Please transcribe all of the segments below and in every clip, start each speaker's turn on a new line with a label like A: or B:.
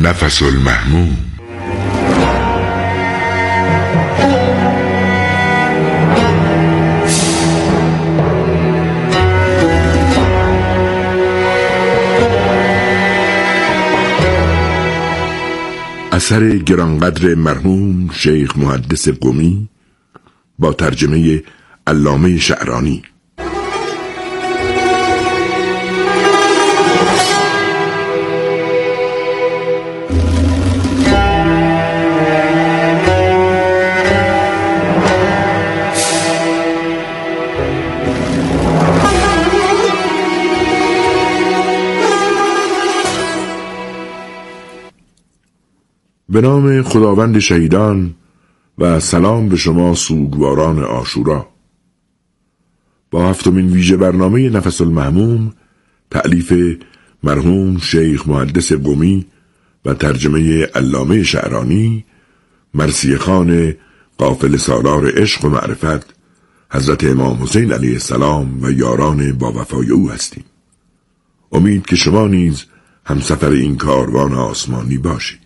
A: نفس المهموم. اثر گرانقدر مرحوم شیخ محدث قمی با ترجمه علامه شعرانی. به نام خداوند شهیدان و سلام به شما سوگواران عاشورا. با هفتمین ویژه برنامه نفس المهموم، تألیف مرحوم شیخ محدث قمی و ترجمه علامه شعرانی، مرثیه خان قافله سالار عشق و معرفت حضرت امام حسین علیه السلام و یاران با وفای او هستیم. امید که شما نیز همسفر این کاروان آسمانی باشید.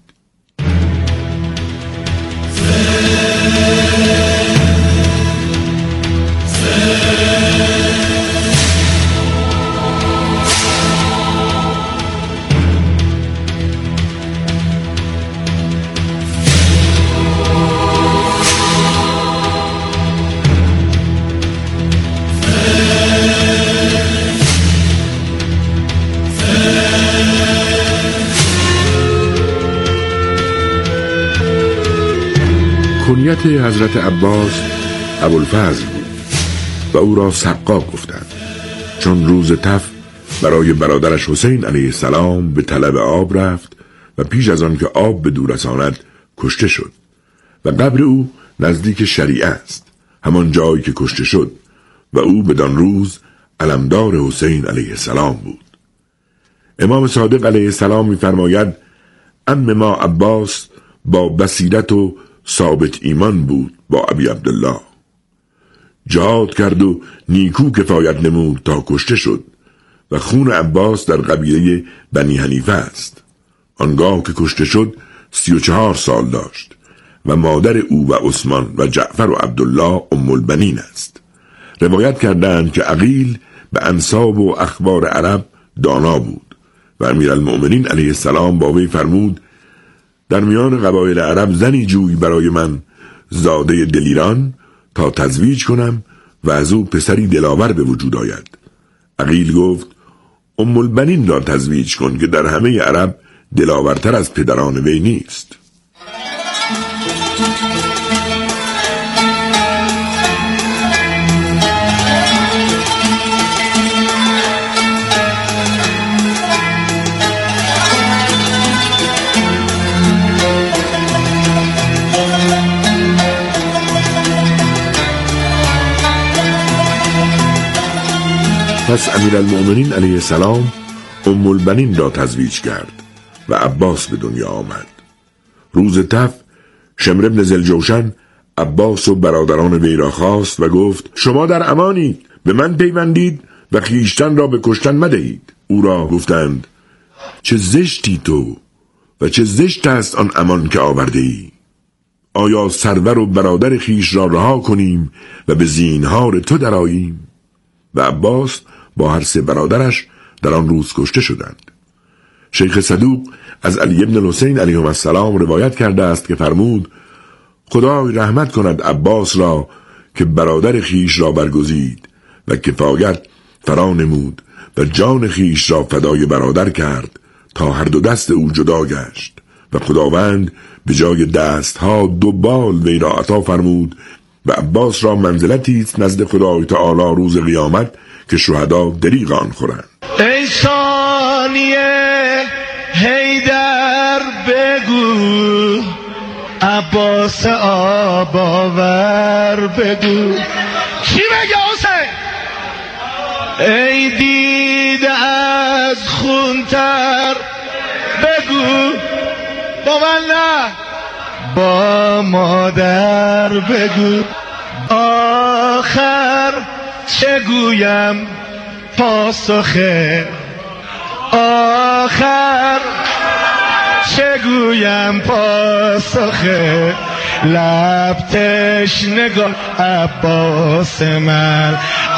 A: کنیت حضرت عباس ابوالفضل بود و او را سقاق گفتند، چون روز تف برای برادرش حسین علیه السلام به طلب آب رفت و پیش از آن که آب به دور رساند کشته شد و قبر او نزدیک شریعه است، همان جایی که کشته شد و او بدان روز علمدار حسین علیه السلام بود. امام صادق علیه السلام می‌فرماید عم ما عباس با بصیرت و ثابت ایمان بود با ابی عبدالله، جهاد کرد و نیکو کفایت نمود تا کشته شد و خون عباس در قبیله بنی حنیفه است. آنگاه که کشته شد 34 سال داشت و مادر او و عثمان و جعفر و عبدالله ام البنین است. روایت کردند که عقیل به انساب و اخبار عرب دانا بود و امیرالمؤمنین علیه السلام با وی فرمود در میان قبایل عرب زنی جوی برای من زاده دلیران تا تزویج کنم و از او پسری دلاور به وجود آید. عقیل گفت ام البنین را تزویج کن که در همه عرب دلاورتر از پدران وی نیست. پس امیرالمؤمنین علیه السلام ام البنین را تزویج کرد و عباس به دنیا آمد. روز تف شمر بن ذوالجوشن عباس و برادران وی را خواست و گفت شما در امانید، به من پیوندید و خویشتن را به کشتن مدهید. او را گفتند چه زشتی تو و چه زشت است آن امان که آورده ای. آیا سرور و برادر خویش را رها کنیم و به زینهار تو درآییم؟ و عباس با هر سه برادرش در آن روز کشته شدند. شیخ صدوق از علی ابن الحسین علیهم السلام روایت کرده است که فرمود خدای رحمت کند عباس را که برادر خیش را برگزید و کفایت فرا نمود و جان خیش را فدای برادر کرد تا هر دو دست او جدا گشت و خداوند به جای دستها 2 بال وی را عطا فرمود و عباس را منزلتی است نزد خدای تعالی روز قیامت که شهدا دریغ آن خورند.
B: ای ثانیه حیدر بگو عباس آب آور بگو. چی بگه حسین؟ ای دیده از خونتر بگو با من نه با مادر بگو. آخر چه گویم پاسخه آخر چگویم پاسخ لب تشنگان عباس من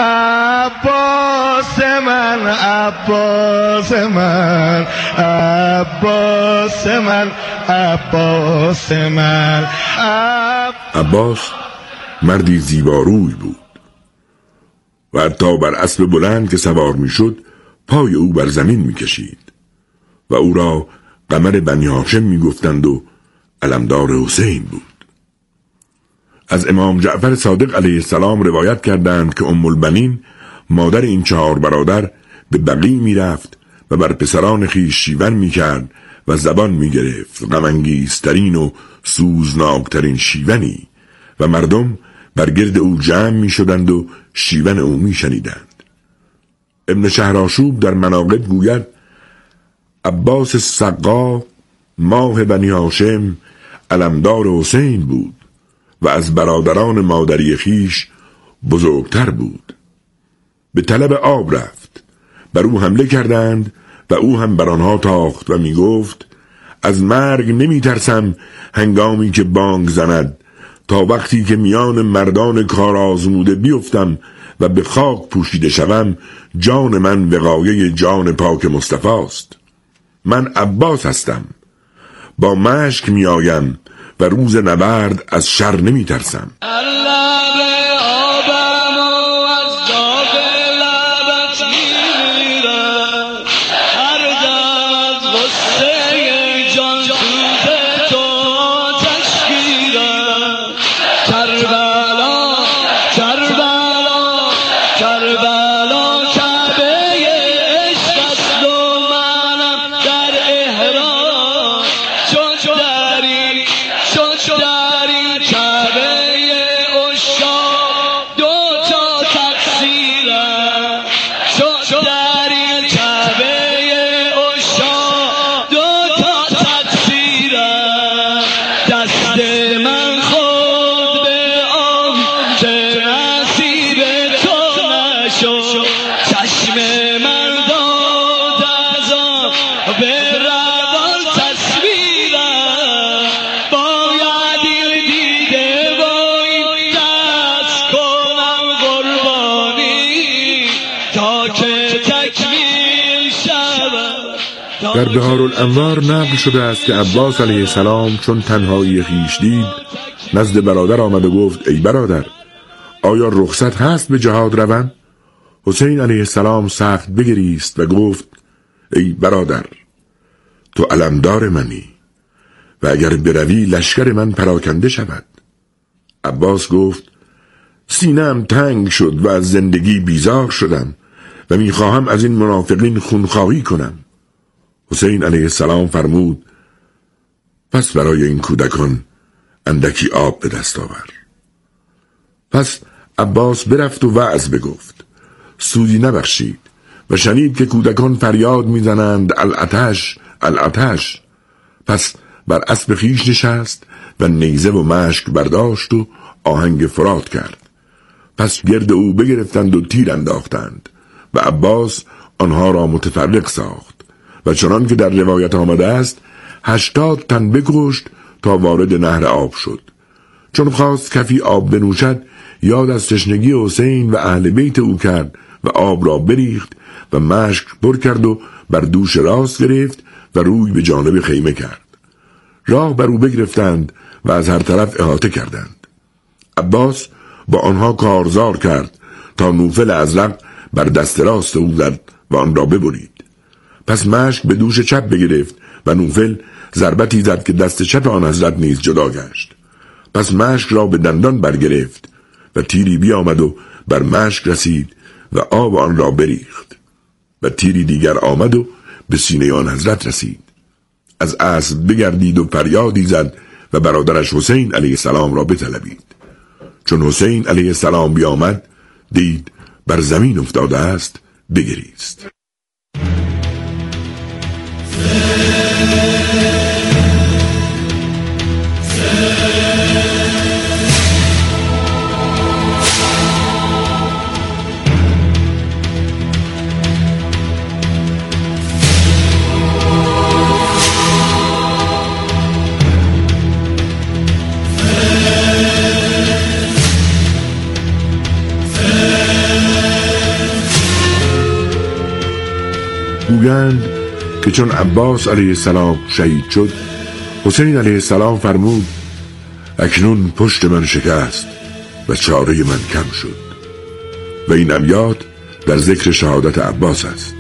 B: عباس من عباس من عباس من عباس من
A: عباس مردی زیباروی بود و حتی بر اسب بلند که سوار میشد پای او بر زمین میکشید و او را قمر بنی هاشم میگفتند و علمدار حسین بود. از امام جعفر صادق علیه السلام روایت کردند که ام البنین مادر این 4 برادر به بقیع میرفت و بر پسران خویش شیون میکرد و زبان میگرفت، غم‌انگیزترین و سوزناکترین شیونی، و مردم بر گرد او جمع میشدند و شیون او میشنیدند. ابن شهرآشوب در مناقب گوید عباس السقا ماه بنی هاشم علمدار حسین بود و از برادران مادری خیش بزرگتر بود. به طلب آب رفت، بر او حمله کردند و او هم بر آنها تاخت و می گفت از مرگ نمی ترسم هنگامی که بانگ زند تا وقتی که میان مردان کار آزموده بیفتم و به خاک پوشیده شوم جان من وقایه جان پاک مصطفی است. من عباس هستم، با مشک می آیم و روز نبرد از شر نمی ترسم. در بهارالانوار نقل شده است که عباس علیه السلام چون تنهایی خویش دید نزد برادر آمد و گفت ای برادر، آیا رخصت هست به جهاد روم؟ حسین علیه السلام سخت بگریست و گفت ای برادر، تو علمدار منی و اگر بروی لشکر من پراکنده شود. عباس گفت سینه‌ام تنگ شد و از زندگی بیزار شدم و میخواهم از این منافقین خونخواهی کنم. حسین علیه السلام فرمود پس برای این کودکان اندکی آب به دست آور. پس عباس برفت و وعظ بگفت، سودی نبخشید و شنید که کودکان فریاد میزنند العطش العطش. پس بر اسب خویش نشست و نیزه و مشک برداشت و آهنگ فرات کرد. پس گرد او بگرفتند و تیر انداختند و عباس آنها را متفرق ساخت و چنان که در روایت آمده است 80 تن بکشت تا وارد نهر آب شد. چون خواست کفی آب بنوشد یاد از تشنگی حسین و اهل بیت او کرد و آب را بریخت و مشک پر کرد و بر دوش راست گرفت و روی به جانب خیمه کرد. راه بر او بگرفتند و از هر طرف احاطه کردند. عباس با آنها کارزار کرد تا نوفل ازرق بر دست راست او زد و آن را ببرید. پس مشک به دوش چپ بگرفت و نوفل ضربتی زد که دست چپ آن حضرت نیز جدا گشت. پس مشک را به دندان برگرفت و تیری بیامد و بر مشک رسید و آب آن را بریخت و تیری دیگر آمد و به سینه آن حضرت رسید. از اسب بگردید و فریادی زد و برادرش حسین علیه السلام را بطلبید. چون حسین علیه السلام بیامد دید بر زمین افتاده است، بگریست. گویند که چون عباس علیه السلام شهید شد، حسین علیه السلام فرمود اکنون پشت من شکست و چاره من کم شد. و این ابیات در ذکر شهادت عباس است.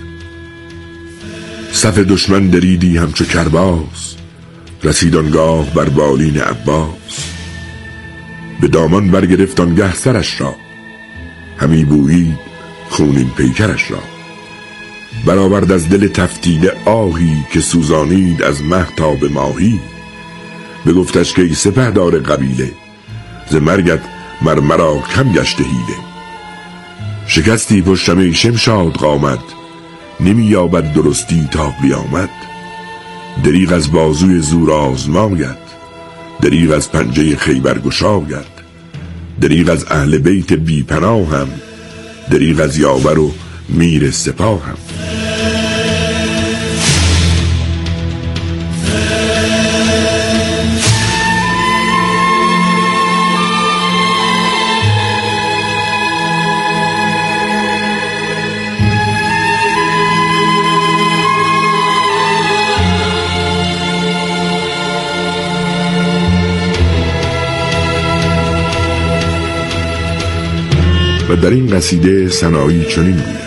A: صف دشمن دریدی همچو کرباس، رسید آنگاه بر بالین عباس. به دامان برگرفت آنگه سرش را، همی بویید خونین پیکرش را. برآورد از دل تفتیده آهی، که سوزانید از مه تا به ماهی. بگفتش که ای سپهدار قبیله، ز مرگت مرا کم گشته حیله. شکستی پشتم ای شمشاد قامت، نمی یابد درستی تا قیامت. دریغ از بازوی زور آزماید، دریغ از پنجه خیبر گشاید. دریغ از اهل بیت بی پناهم، دریغ از یاور و میر سپاهم. و در این قصیده سنایی چنین گوید: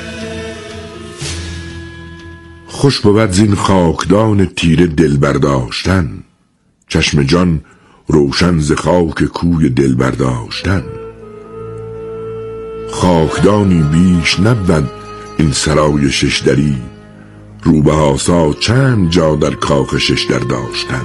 A: خوش بود زین خاکدان تیره دل برداشتن، چشم جان روشن ز خاک کوی دل برداشتن. خاکدانی بیش نبود این سرای ششدری، روبه هاسا چند جا در کاخ ششدر داشتن.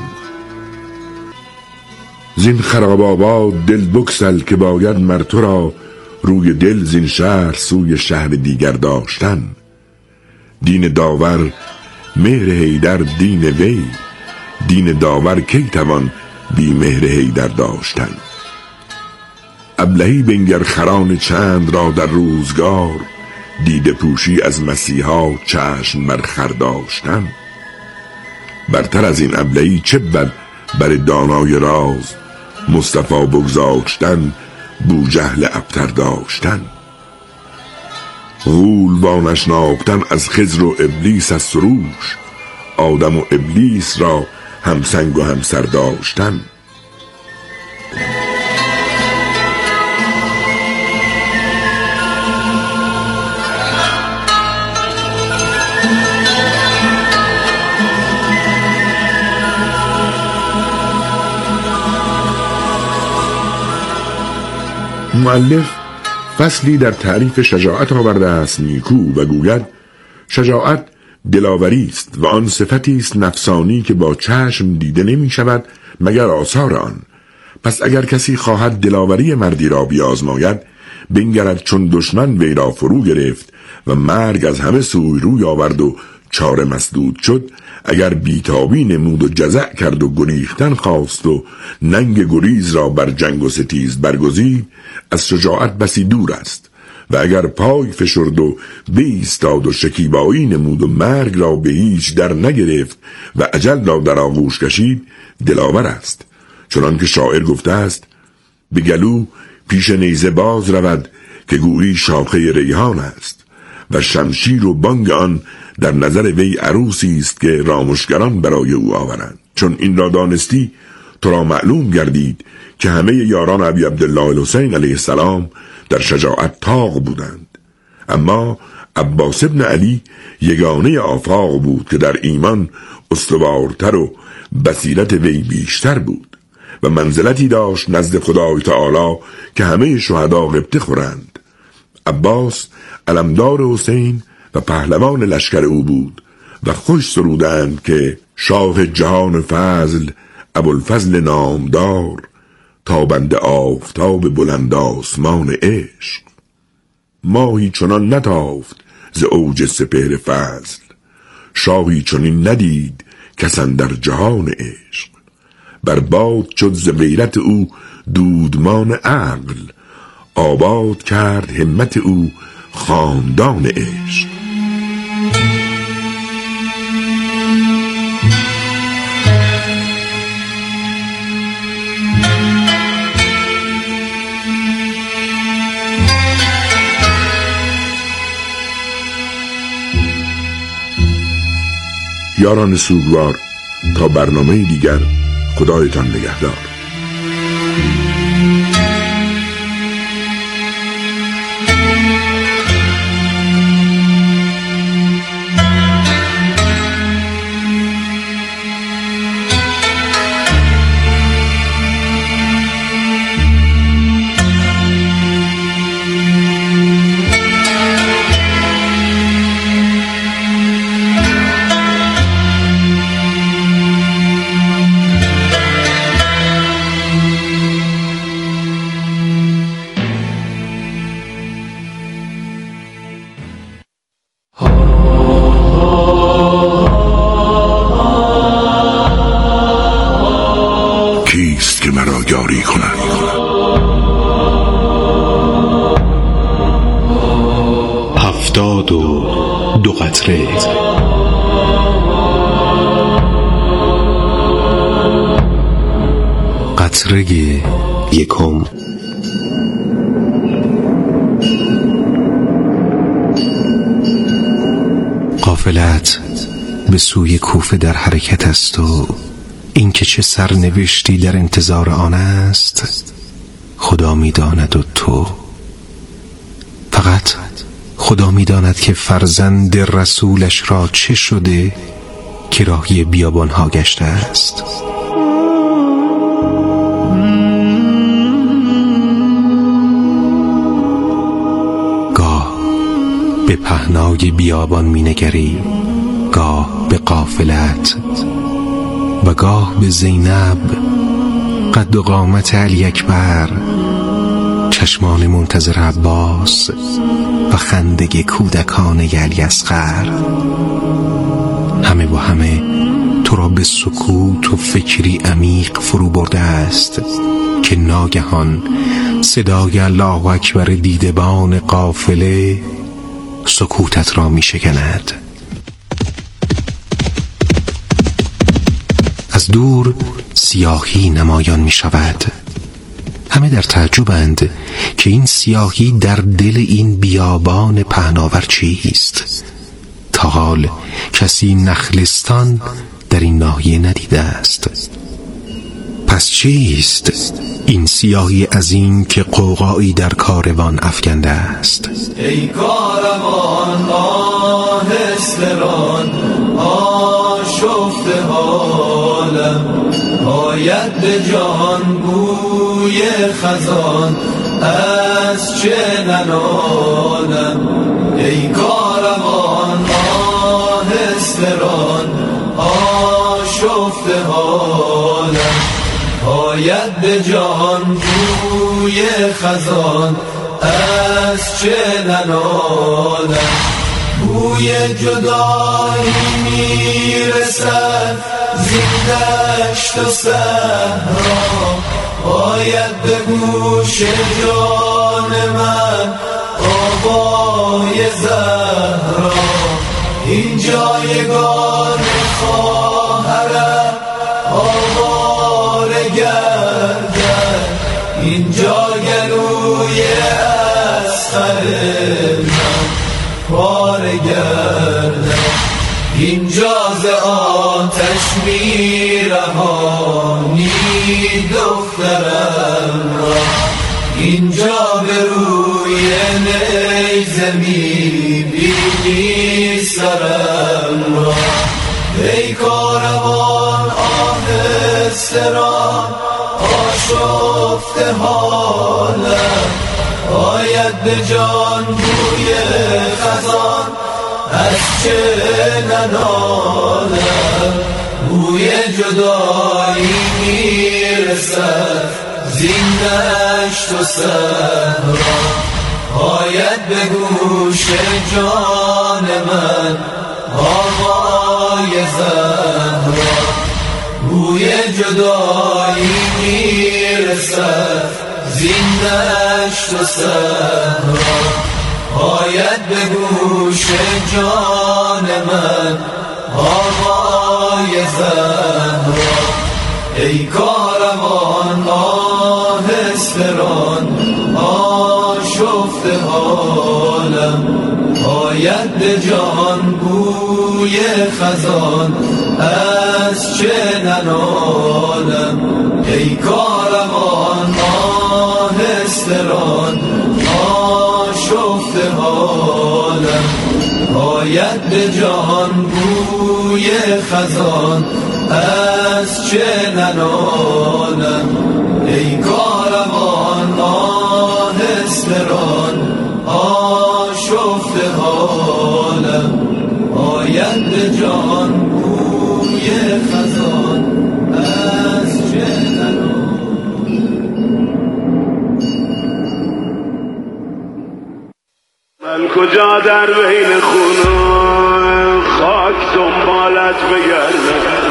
A: زین خراب آباد دل بگسل، که باید مر تو را روی دل زین شهر سوی شهر دیگر داشتن. دین داور مهر حیدر دین وی، دین داور کی توان بی مهر حیدر داشتن. ابلهی بنگر خران چند را در روزگار، دیده پوشی از مسیحا چشم بر خر داشتن. برتر از این ابلهی چه بود بر دانای راز، مصطفی بگذاشتن بوجهل ابتر داشتن. غول وانشناختن از خضر و ابلیس از سروش، آدم و ابلیس را همسنگ و همسر داشتن. مؤلف فصلی در تعریف شجاعت آورده است نیکو و گوید شجاعت دلاوری است و آن صفتی است نفسانی که با چشم دیده نمی شود مگر آثار آن. پس اگر کسی خواهد دلاوری مردی را بیازماید، بنگرد چون دشمن وی را فرو گرفت و مرگ از همه سوی روی آورد و چاره مسدود شد، اگر بیتابی نمود و جزع کرد و گریختن خواست و ننگ گریز را بر جنگ و ستیز برگزید، از شجاعت بسی دور است. و اگر پای فشرد و بایستاد و شکیبایی نمود و مرگ را به هیچ در نگرفت و اجل را در آغوش کشید، دلاور است. چنان که شاعر گفته است: به گلو پیش نیزه باز رود، که گویی شاخه ریحان است. و شمشیر و بانگ آن در نظر وی عروسی است که رامشگران برای او آورند. چون این را دانستی، تو را معلوم گردید که همه یاران ابی عبدالله الحسین علیه السلام در شجاعت طاق بودند، اما عباس ابن علی یگانه آفاق بود که در ایمان استوارتر و بصیرت وی بیشتر بود و منزلتی داشت نزد خدای تعالی که همه شهدا غبطه خورند. عباس علمدار حسین و پهلوان لشکر او بود و خوش سرودند که شاه جهان فضل ابوالفضل نامدار، تابنده آفتاب بلند آسمان عشق. ماهی چنان نتافت ز اوج سپهر فضل، شاهی چنین ندید کس اندر جهان عشق. برباد شد ز غیرت او دودمان عقل، آباد کرد همت او خاندان عشق. یاران سوگوار، تا برنامه دیگر، خدایتان نگهدار. کیست که مرا یاری کند؟
C: 72 قطره. قطره یکم. قافلت به سوی کوفه در حرکت است و این که چه سرنوشتی در انتظار آن است خدا می‌داند و تو. فقط خدا می‌داند که فرزند رسولش را چه شده که راهی بیابان‌ها گشته است. گاه به پهنای بیابان می‌نگری، گاه به قافلت و گاه به زینب، قد و قامت علی اکبر، چشمان منتظر عباس و خنده کودکان علی اصغر. همه و همه تو را به سکوت و فکری عمیق فرو برده است که ناگهان صدای الله اکبر دیدبان قافله سکوتت را می شکند. از دور سیاهی نمایان می شود. همه در تعجبند که این سیاهی در دل این بیابان پهناور چیست. تا حال کسی نخلستان در این ناحیه ندیده است. پس چیست این سیاهی عظیم که غوغایی در کاروان افکنده است؟
D: ای کاروان آهستران آشفته حالم، آید به جان بوی خزان از چه ننالم. ای کاروان آهستران آشفته حالم، آید به جان بوی خزان از چه ننالم. بوی جدایی میرسد زین دشت و صحرا، آید به گوش جان من آوای زهرا. این جایگان خواهرم آواره گردد، اینجا گلوی اصغر من پاره گردد. اینجا ز آتش میرهانی دخترم را، اینجا به روی نیزه میبینی سرم را. ای کاروان آهستران آشفته حالم، آید به جان بوی خزان از چه ننالم. بوی جدایی میرسد زین دشت و صحرا، آید به گوش جان من آوای زهرا. بوی جدایی میرسد زین دشت و صحرا، آید به گوش جان من آوای زهرا. ای کاروان آهستران آشفته حالم، آید آید به جان بوی خزان از چه ننالم ای کاروان آهستران آشفته حالم آید به جان بوی خزان از چه ننالم ای کاروان آهستران آشفته حالم آید به جان بوی خزان از چه ننالم.
E: من کجا در بین خون خاک دنبالت بگردم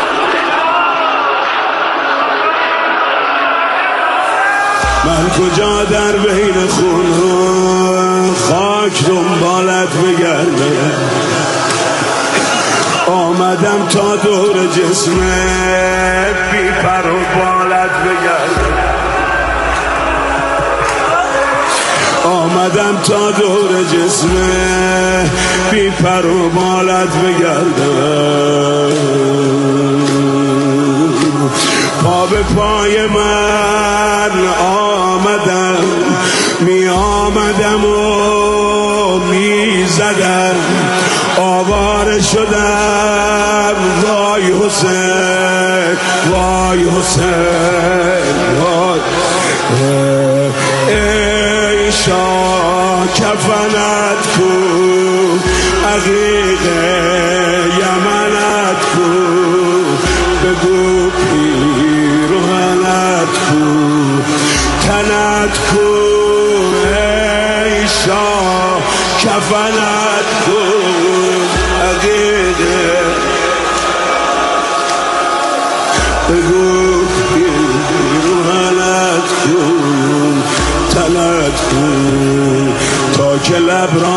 E: من کجا در بین خون خاک دنبالت بگردم آمدم تا دور جسمت بی پر و بالت بگردم آمدم تا دور جسمت بی پر و بالت بگردم پا به پای من آمدم می آمدم و می زدم آواره شدم وای حسین وای حسین وای ای شاه کفنت کو عقیق یمنت کو بگو پیرهنت کو تنت کو ای شاه کفنت کو عقیق بگو پیرهنت کو تنت کو تا که لب را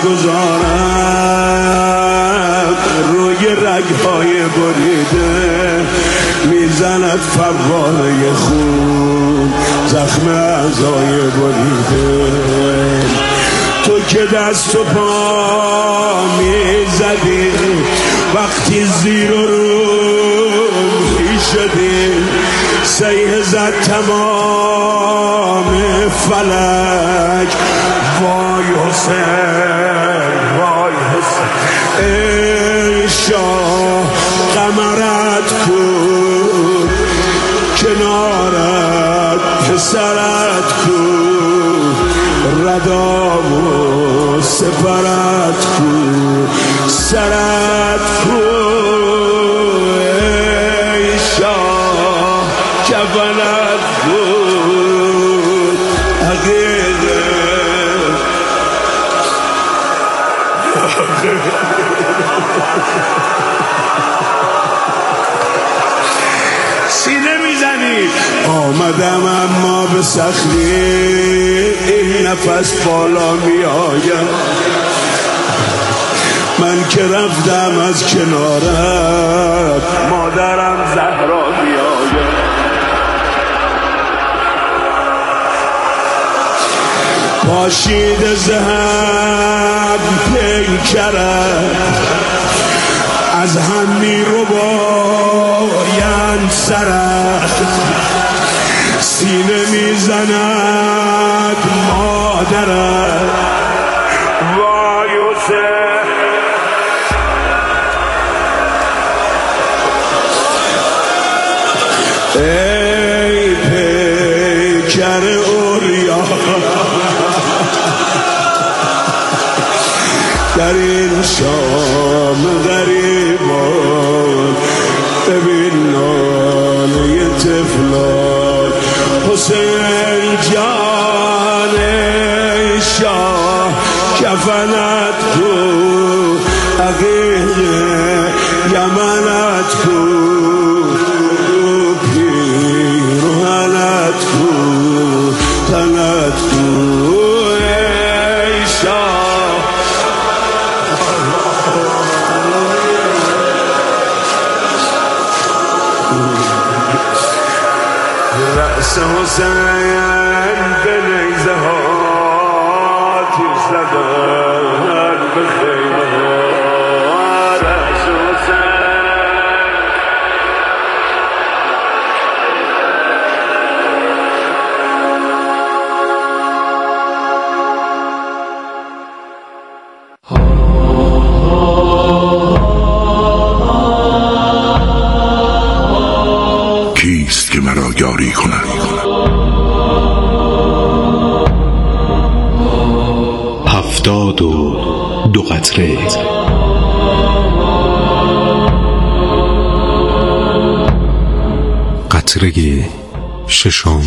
E: میگذارم روی رگهای بریده میزند فواره خون زخم اعضای بریده تو که دست و پا میزدی وقتی زیر و رو میشدی سیه زد تمام فلک وای حسین وای حسین ای شاه قمرت کن کنارت پسرت کن ردام و سپرت کن سرت کن ای شاه کفنت کن عقیقه سینه میزنی آمدم اما به سختی این نفس بالا می آیم من که رفتم از کنارت مادرم زهرا می آیم پاشید ذهب پیکرت از هم می رو باید سرت سینه می زند مادرت وای حسین ای پیکر اوریا در این شام غریبان ببین ناله طفلان حسین جان شاه کفنت کو عقیق یمنت کو پیرهنت کو تنت کو ای شاه رأس حسین به نیزه ها تیر زدن به
C: قطره ششم.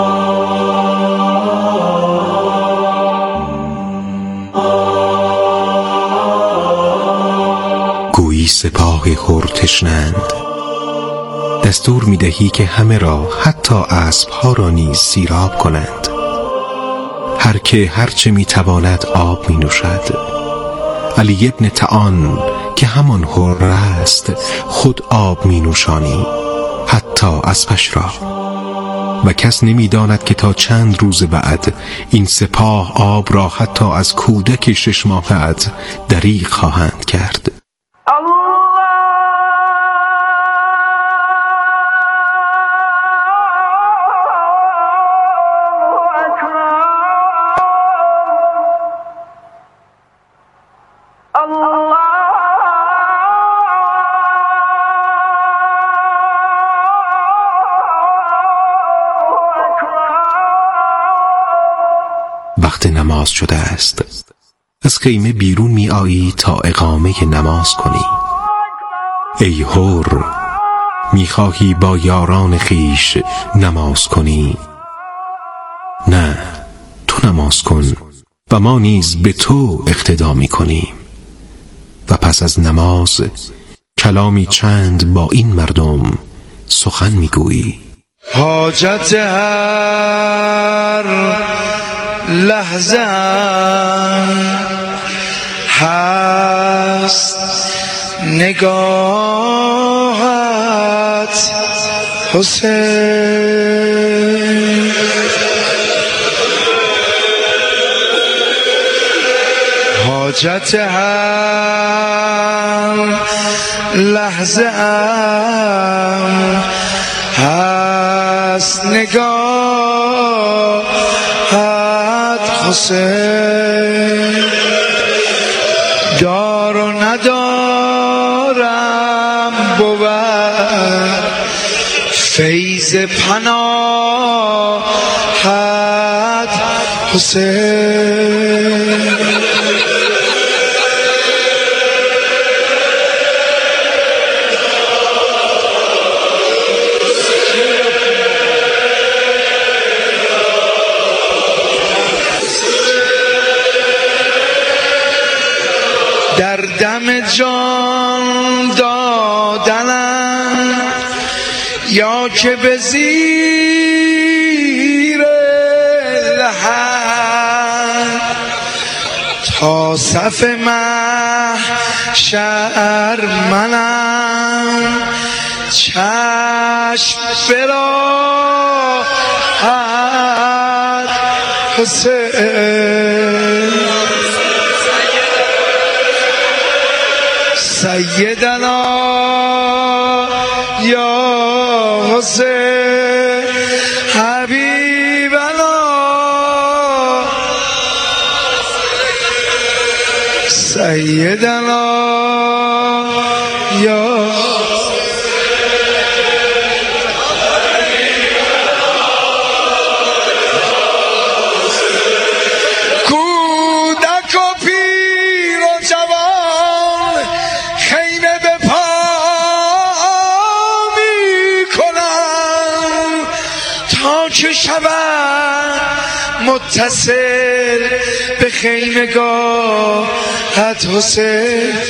C: گویی سپاه خور تشنند، دستور می‌دهی که همه را حتی اسب‌ها را نیز سیراب کنند. هر که هرچه می‌تواند آب می‌نوشد. علی ابن طعان که همان حر است خود آب می‌نوشانی، حتی اسبش را. و کس نمی‌داند که تا چند روز بعد این سپاه آب را حتی از کودک 6 ماهه‌ات دریغ خواهند کرد. وقت نماز شده است. از خیمه بیرون می آیی تا اقامه نماز کنی. ای حر، می خواهی با یاران خیش نماز کنی؟ نه، تو نماز کن و ما نیز به تو اقتدا می کنیم. و پس از نماز کلامی چند با این مردم سخن می گویی.
B: حاجت هر لحظه هست نگاهت حسین، حاجت هر لحظه هست نگاهت حسین. دار و ندارم بود فیض پناهت حسین. در دم جان دادنم یا که به زیر لحد تا صف محشر منم چشم براحت حسین. سیدنا یا حسین حبیبنا، سیدنا یا چه شود متصل به خیمگاهت حسین.